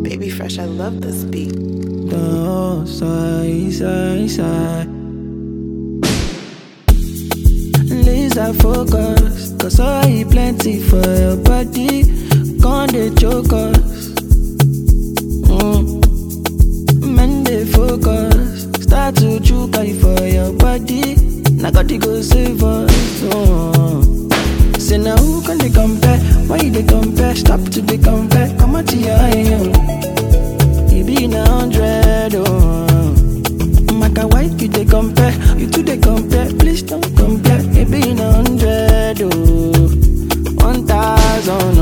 Baby Fresh, I love this beat. Don't sigh. Laser focus, cause I plenty for your body. Gone they choke us. Men they focus, start to choke you for your body. Now got to go save us. Say now who can they compare? Why they compare? Stop to they compare. Come out to your eye. You be 100, Maka, why you they compare? You two they compare, please don't compare. You be 100, 1,000,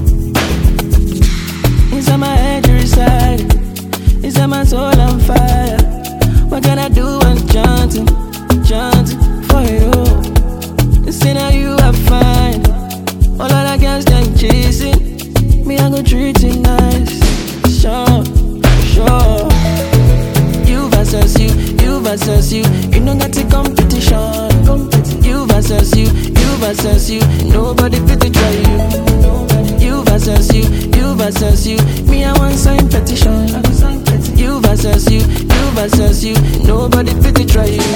Inside my head you reside, inside my soul on fire. What can I do? I'm chanting for you. Say now you are fine. All of the girls them chasing me, I go treat you nice. Sure. You versus you. You don't got the competition. You versus you. Nobody fit to try you. You versus you. Me, I want sign petition. You versus you. Nobody fit to try you.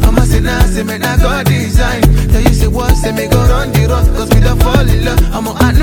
Say make I go design. Tell you say what, say me go run the road. Cause me don't fall in love, I'm a